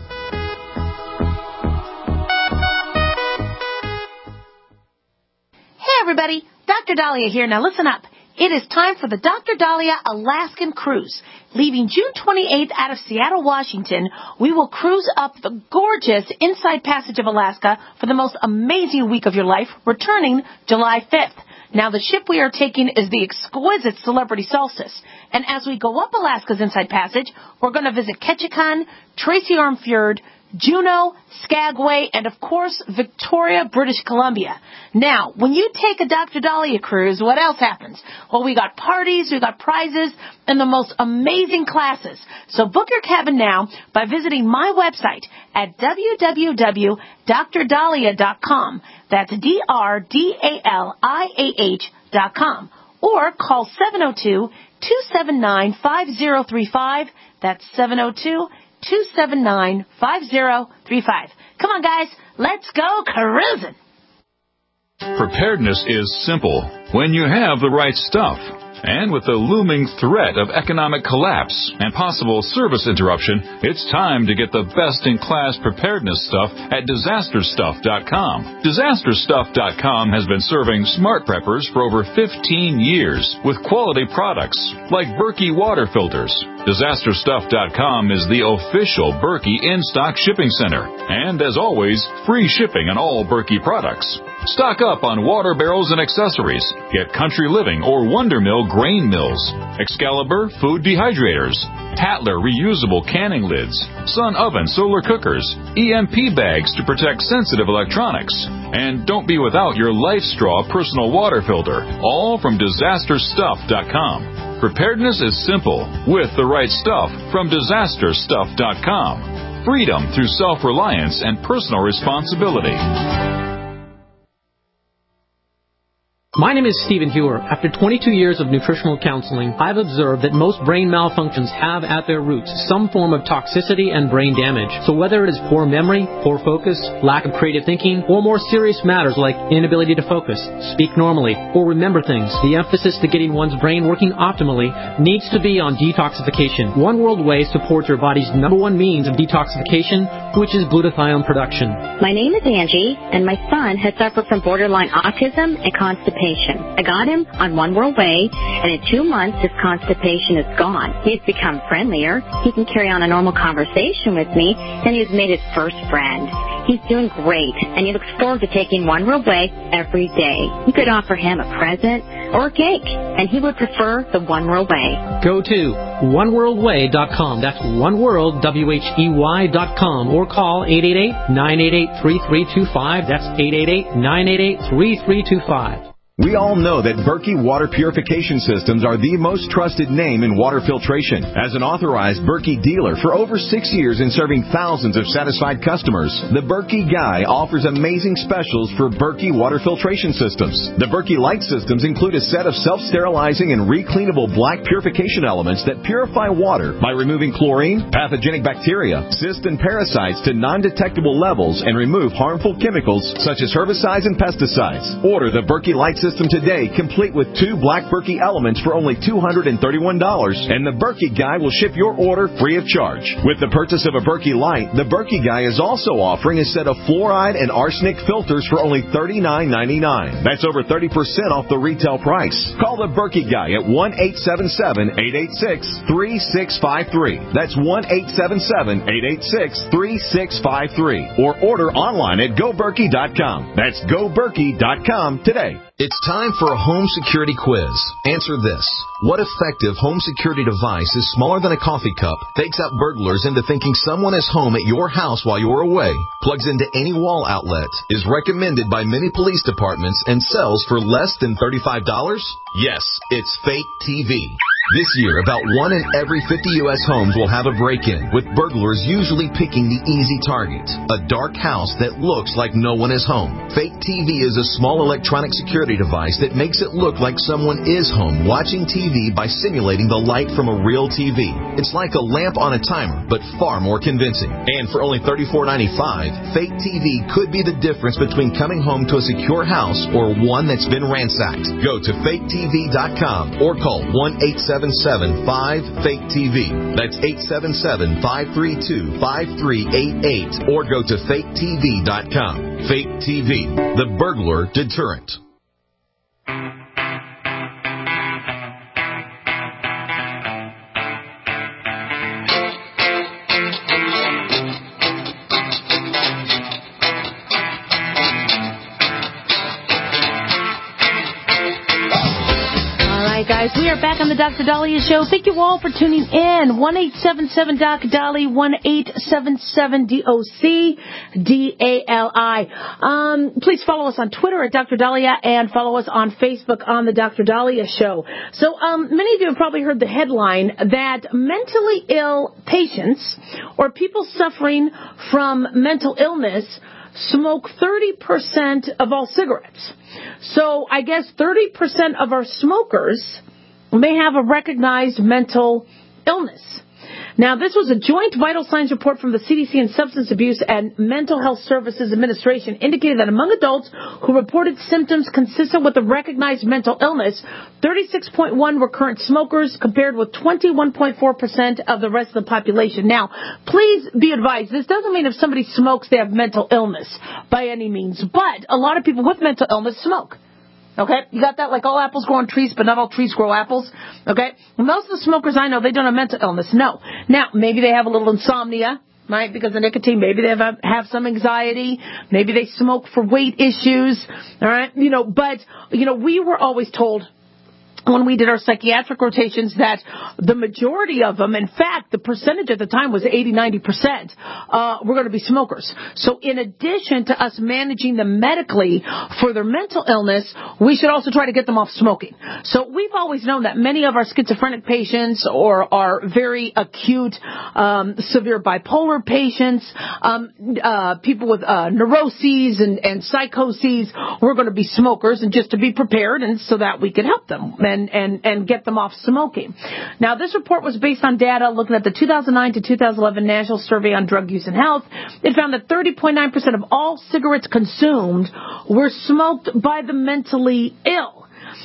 Hey, everybody. Doctor Dahlia here. Now, listen up. It is time for the Doctor Dahlia Alaskan Cruise. Leaving June twenty-eighth out of Seattle, Washington, we will cruise up the gorgeous Inside Passage of Alaska for the most amazing week of your life, returning July fifth. Now, the ship we are taking is the exquisite Celebrity Solstice. And as we go up Alaska's Inside Passage, we're going to visit Ketchikan, Tracy Arm Fjord, Juneau, Skagway, and, of course, Victoria, British Columbia. Now, when you take a Doctor Dahlia cruise, what else happens? Well, we got parties, we got prizes, and the most amazing classes. So book your cabin now by visiting my website at w w w dot dr dahlia dot com. That's D R D A L I A H dot com. Or call seven oh two, two seven nine, five oh three five. That's seven oh two, two seven nine, five oh three five. Come on, guys. Let's go cruising. Preparedness is simple when you have the right stuff. And with the looming threat of economic collapse and possible service interruption, it's time to get the best-in-class preparedness stuff at disaster stuff dot com. disaster stuff dot com has been serving smart preppers for over fifteen years with quality products like Berkey water filters. disaster stuff dot com is the official Berkey in-stock shipping center. And as always, free shipping on all Berkey products. Stock up on water barrels and accessories. Get Country Living or Wonder Mill grain mills, Excalibur food dehydrators, Tatler reusable canning lids, Sun oven solar cookers, E M P bags to protect sensitive electronics. And don't be without your Life Straw personal water filter, all from disaster stuff dot com. Preparedness is simple with the right stuff from disaster stuff dot com. Freedom through self-reliance and personal responsibility. My name is Stephen Hewer. After twenty-two years of nutritional counseling, I've observed that most brain malfunctions have at their roots some form of toxicity and brain damage. So whether it is poor memory, poor focus, lack of creative thinking, or more serious matters like inability to focus, speak normally, or remember things, the emphasis to getting one's brain working optimally needs to be on detoxification. One World Whey supports your body's number one means of detoxification, which is glutathione production. My name is Angie, and my son has suffered from borderline autism and constipation. I got him on One World Whey, and in two months his constipation is gone. He's become friendlier. He can carry on a normal conversation with me, and he's made his first friend. He's doing great, and he looks forward to taking One World Whey every day. You could offer him a present or a cake, and he would prefer the One World Whey. Go to one world way dot com. That's oneworld, W H E Y dot com, or call eight eight eight, nine eight eight, three three two five. That's eight eight eight, nine eight eight, three three two five. We all know that Berkey Water Purification Systems are the most trusted name in water filtration. As an authorized Berkey dealer for over six years and serving thousands of satisfied customers, the Berkey Guy offers amazing specials for Berkey Water Filtration Systems. The Berkey Light Systems include a set of self-sterilizing and recleanable black purification elements that purify water by removing chlorine, pathogenic bacteria, cysts, and parasites to non-detectable levels and remove harmful chemicals such as herbicides and pesticides. Order the Berkey Light System today, complete with two black Berkey elements for only two hundred thirty-one dollars, and the Berkey Guy will ship your order free of charge. With the purchase of a Berkey Light, the Berkey Guy is also offering a set of fluoride and arsenic filters for only thirty-nine ninety-nine. That's over thirty percent off the retail price. Call the Berkey Guy at one eight seven seven, eight eight six, three six five three. That's one eight seven seven, eight eight six, three six five three. Or order online at go berkey dot com. That's go berkey dot com today. It's time for a home security quiz. Answer this. What effective home security device is smaller than a coffee cup, fakes out burglars into thinking someone is home at your house while you're away, plugs into any wall outlet, is recommended by many police departments, and sells for less than thirty-five dollars? Yes, it's Fake T V. This year, about one in every fifty U S homes will have a break-in, with burglars usually picking the easy target, a dark house that looks like no one is home. Fake T V is a small electronic security device that makes it look like someone is home watching T V by simulating the light from a real T V. It's like a lamp on a timer, but far more convincing. And for only thirty-four ninety-five, Fake T V could be the difference between coming home to a secure house or one that's been ransacked. Go to fake T V dot com or call one eight seven seven, five, fake T V. That's eight seven seven, five three two, five three eight eight. Or go to fake T V dot com. Fake T V, the burglar deterrent. Guys, we are back on the Doctor Dahlia Show. Thank you all for tuning in. one eight seven seven D O C D A L I, one eight seven seven D O C D A L I. Um, please follow us on Twitter at Doctor Dahlia and follow us on Facebook on the Doctor Dahlia Show. So um, many of you have probably heard the headline that mentally ill patients or people suffering from mental illness smoke thirty percent of all cigarettes. So I guess thirty percent of our smokers may have a recognized mental illness. Now, this was a joint vital signs report from the C D C and Substance Abuse and Mental Health Services Administration indicated that among adults who reported symptoms consistent with a recognized mental illness, thirty-six point one were current smokers compared with twenty-one point four percent of the rest of the population. Now, please be advised, this doesn't mean if somebody smokes they have mental illness by any means, but a lot of people with mental illness smoke. Okay, you got that? Like all apples grow on trees, but not all trees grow apples. Okay, and most of the smokers I know, they don't have mental illness. No. Now, maybe they have a little insomnia, right, because of nicotine. Maybe they have, have some anxiety. Maybe they smoke for weight issues. All right, you know, but, you know, we were always told when we did our psychiatric rotations that the majority of them, in fact, the percentage at the time was eighty, ninety percent, uh, were going to be smokers. So in addition to us managing them medically for their mental illness, we should also try to get them off smoking. So we've always known that many of our schizophrenic patients or our very acute, um, severe bipolar patients, um, uh, people with uh, neuroses and, and psychoses were going to be smokers, and just to be prepared and so that we could help them and, and, and get them off smoking. Now, this report was based on data looking at the two thousand nine to two thousand eleven National Survey on Drug Use and Health. It found that thirty point nine percent of all cigarettes consumed were smoked by the mentally ill.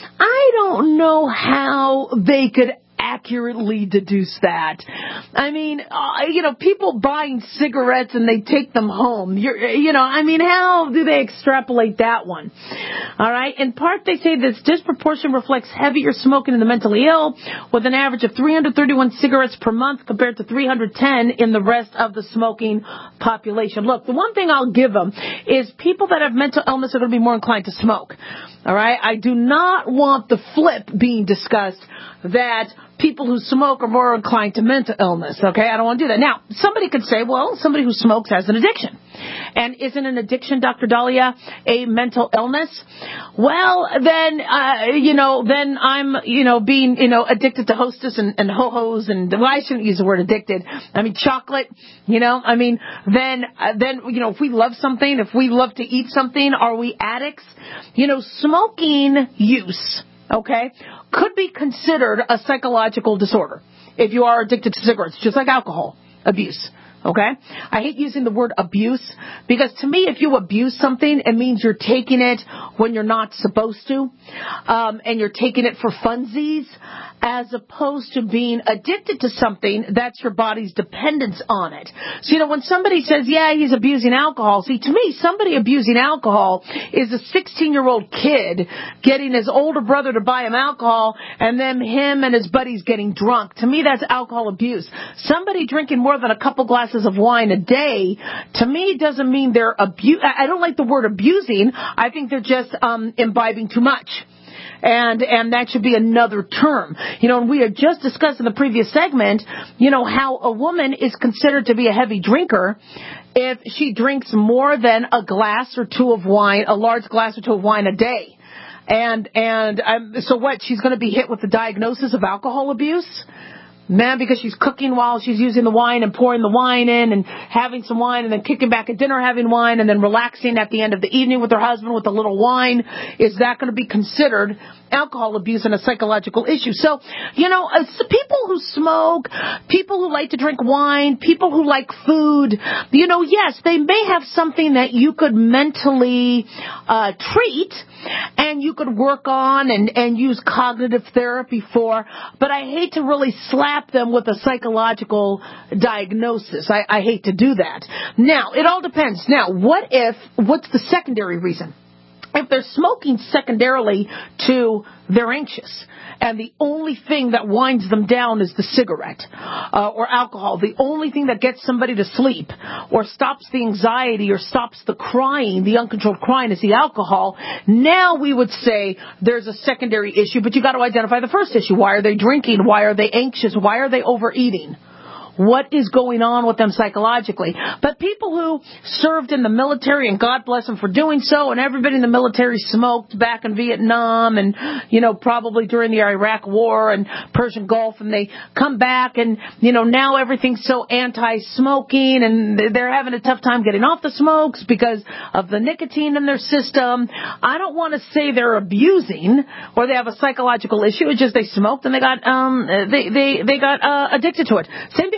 I don't know how they could accurately deduce that. I mean, uh, you know, people buying cigarettes and they take them home. You're, you know, I mean, how do they extrapolate that one? All right. In part, they say this disproportion reflects heavier smoking in the mentally ill, with an average of three hundred thirty-one cigarettes per month compared to three hundred ten in the rest of the smoking population. Look, the one thing I'll give them is people that have mental illness are going to be more inclined to smoke. All right. I do not want the flip being discussed that people who smoke are more inclined to mental illness, okay? I don't want to do that. Now, somebody could say, well, somebody who smokes has an addiction. And isn't an addiction, Doctor Dahlia, a mental illness? Well, then, uh, you know, then I'm, you know, being, you know, addicted to Hostess and, and Ho-Hos and, well, I shouldn't use the word addicted. I mean, chocolate, you know, I mean, then, uh, then, you know, if we love something, if we love to eat something, are we addicts? You know, smoking use, okay, could be considered a psychological disorder if you are addicted to cigarettes, just like alcohol abuse. Okay? I hate using the word abuse because to me, if you abuse something, it means you're taking it when you're not supposed to, um, and you're taking it for funsies, as opposed to being addicted to something that's your body's dependence on it. So, you know, when somebody says, yeah, he's abusing alcohol, see, to me, somebody abusing alcohol is a sixteen-year-old kid getting his older brother to buy him alcohol and then him and his buddies getting drunk. To me, that's alcohol abuse. Somebody drinking more than a couple glasses of wine a day, to me, doesn't mean they're abu- I don't like the word abusing. I think they're just um, imbibing too much. And, and that should be another term. You know, and we had just discussed in the previous segment, you know, how a woman is considered to be a heavy drinker if she drinks more than a glass or two of wine, a large glass or two of wine a day. And, and, um, so what, she's going to be hit with the diagnosis of alcohol abuse? Man, because she's cooking while she's using the wine and pouring the wine in and having some wine and then kicking back at dinner having wine and then relaxing at the end of the evening with her husband with a little wine. Is that going to be considered alcohol abuse and a psychological issue? So, you know, uh, people who smoke, people who like to drink wine, people who like food, you know, yes, they may have something that you could mentally uh, treat and you could work on and, and use cognitive therapy for, but I hate to really slap them with a psychological diagnosis. I, I hate to do that. Now, it all depends. Now, what if, what's the secondary reason? If they're smoking secondarily to they're anxious, and the only thing that winds them down is the cigarette uh, or alcohol, the only thing that gets somebody to sleep or stops the anxiety or stops the crying, the uncontrolled crying, is the alcohol, now we would say there's a secondary issue, but you got to identify the first issue. Why are they drinking? Why are they anxious? Why are they overeating? What is going on with them psychologically? But people who served in the military, and God bless them for doing so, and everybody in the military smoked back in Vietnam and, you know, probably during the Iraq War and Persian Gulf, and they come back and, you know, now everything's so anti-smoking and they're having a tough time getting off the smokes because of the nicotine in their system. I don't want to say they're abusing or they have a psychological issue. It's just they smoked and they got, um, they, they, they got, uh, addicted to it. Same thing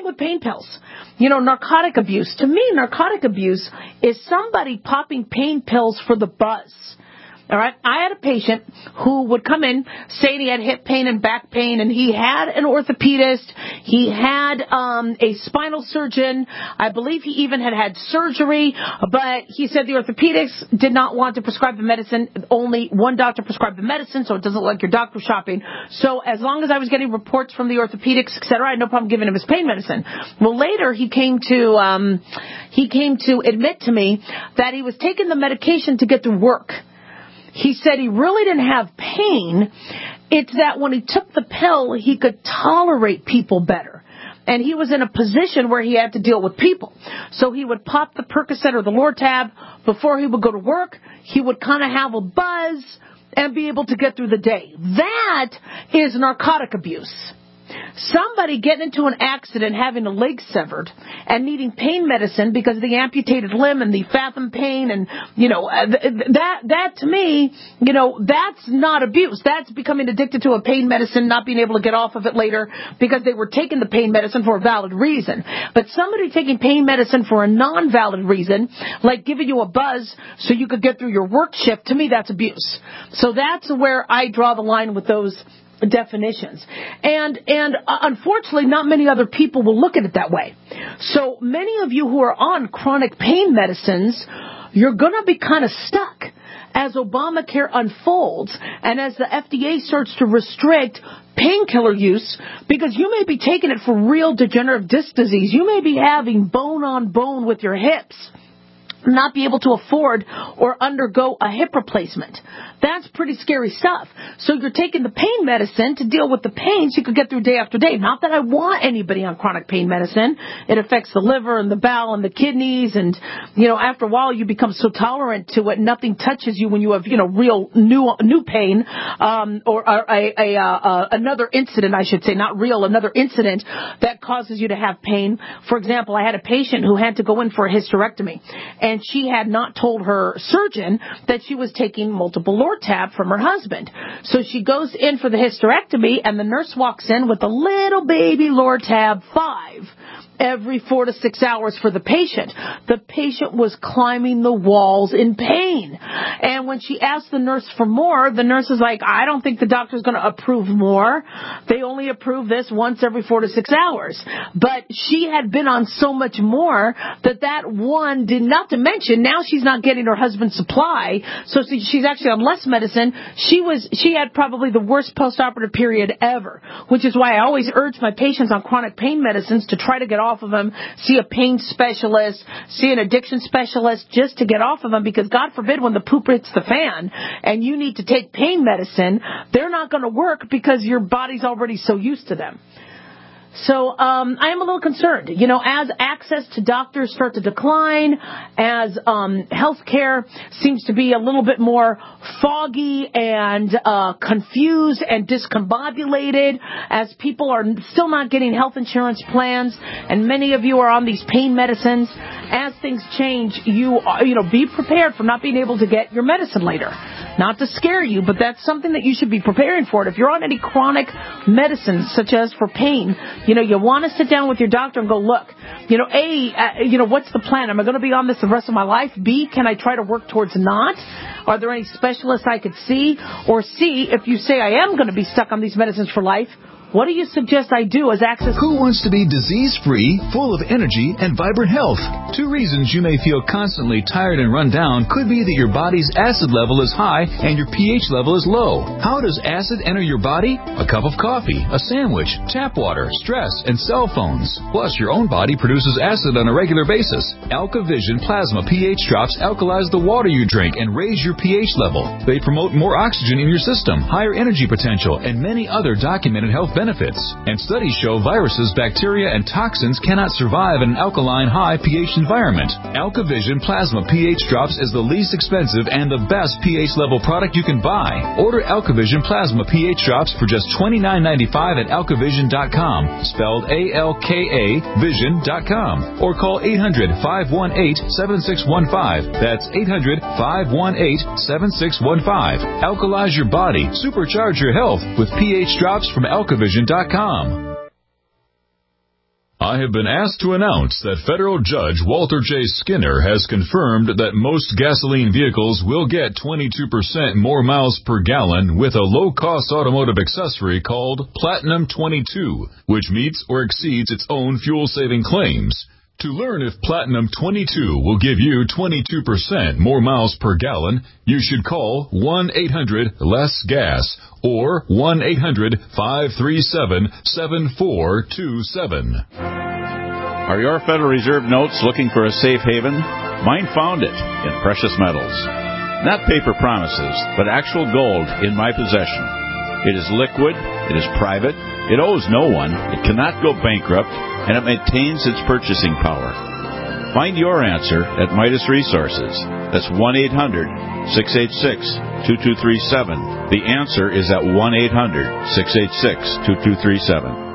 with pain pills. You know, narcotic abuse. To me, narcotic abuse is somebody popping pain pills for the buzz. All right. I had a patient who would come in saying he had hip pain and back pain, and he had an orthopedist. He had um, a spinal surgeon. I believe he even had had surgery, but he said the orthopedics did not want to prescribe the medicine. Only one doctor prescribed the medicine, so it doesn't look like your doctor shopping. So as long as I was getting reports from the orthopedics, et cetera, I had no problem giving him his pain medicine. Well, later he came to um, he came to admit to me that he was taking the medication to get to work. He said he really didn't have pain. It's that when he took the pill, he could tolerate people better. And he was in a position where he had to deal with people. So he would pop the Percocet or the Lortab before he would go to work. He would kind of have a buzz and be able to get through the day. That is narcotic abuse. Somebody getting into an accident, having a leg severed, and needing pain medicine because of the amputated limb and the fathom pain, and, you know, that, that to me, you know, that's not abuse. That's becoming addicted to a pain medicine, not being able to get off of it later because they were taking the pain medicine for a valid reason. But somebody taking pain medicine for a non-valid reason, like giving you a buzz so you could get through your work shift, to me, that's abuse. So that's where I draw the line with those definitions. And and uh, unfortunately, not many other people will look at it that way. So many of you who are on chronic pain medicines, you're going to be kind of stuck as Obamacare unfolds and as the F D A starts to restrict painkiller use, because you may be taking it for real degenerative disc disease. You may be having bone on bone with your hips, not be able to afford or undergo a hip replacement. That's pretty scary stuff. So you're taking the pain medicine to deal with the pain so you could get through day after day. Not that I want anybody on chronic pain medicine. It affects the liver and the bowel and the kidneys, and, you know, after a while you become so tolerant to it, nothing touches you when you have, you know, real new new pain, um, or a, a, a, uh, another incident, I should say, not real, another incident that causes you to have pain. For example, I had a patient who had to go in for a hysterectomy, and she had not told her surgeon that she was taking multiple Lortab from her husband. So she goes in for the hysterectomy, and the nurse walks in with a little baby Lortab five every four to six hours for the patient. The patient was climbing the walls in pain. And when she asked the nurse for more, the nurse is like, I don't think the doctor's going to approve more. They only approve this once every four to six hours. But she had been on so much more that that one did not to mention, now she's not getting her husband's supply. So she's actually on less medicine. She was, she had probably the worst postoperative period ever, which is why I always urge my patients on chronic pain medicines to try to get off of them, see a pain specialist, see an addiction specialist, just to get off of them, because God forbid when the poop hits the fan and you need to take pain medicine, they're not going to work because your body's already so used to them. So um, I am a little concerned. You know, as access to doctors start to decline, as um, healthcare seems to be a little bit more foggy and uh, confused and discombobulated, as people are still not getting health insurance plans, and many of you are on these pain medicines, as things change, you you know, be prepared for not being able to get your medicine later. Not to scare you, but that's something that you should be preparing for. If you're on any chronic medicines, such as for pain, you know, you want to sit down with your doctor and go, look, you know, A, uh, you know, what's the plan? Am I going to be on this the rest of my life? B, can I try to work towards not? Are there any specialists I could see? Or C, if you say I am going to be stuck on these medicines for life, what do you suggest I do as access? Who wants to be disease-free, full of energy, and vibrant health? Two reasons you may feel constantly tired and run down could be that your body's acid level is high and your pH level is low. How does acid enter your body? A cup of coffee, a sandwich, tap water, stress, and cell phones. Plus, your own body produces acid on a regular basis. AlkaVision Plasma pH drops alkalize the water you drink and raise your pH level. They promote more oxygen in your system, higher energy potential, and many other documented health benefits. And studies show viruses, bacteria, and toxins cannot survive in an alkaline high pH environment. AlkaVision Plasma pH Drops is the least expensive and the best pH level product you can buy. Order AlkaVision Plasma pH Drops for just twenty-nine ninety-five at alkavision dot com, spelled A L K A vision dot com, or call eight hundred, five one eight, seven six one five. That's eight hundred, five one eight, seven six one five. Alkalize your body, supercharge your health with pH Drops from alkavision dot com. I have been asked to announce that Federal Judge Walter J. Skinner has confirmed that most gasoline vehicles will get twenty-two percent more miles per gallon with a low-cost automotive accessory called Platinum twenty-two, which meets or exceeds its own fuel-saving claims. To learn if Platinum twenty-two will give you twenty-two percent more miles per gallon, you should call one eight hundred less gas or one eight hundred five three seven seven four two seven. Are your Federal Reserve notes looking for a safe haven? Mine found it in precious metals. Not paper promises, but actual gold in my possession. It is liquid, it is private, it owes no one, it cannot go bankrupt, and it maintains its purchasing power. Find your answer at Midas Resources. That's one eight hundred six eight six two two three seven. The answer is at one eight hundred six eight six two two three seven.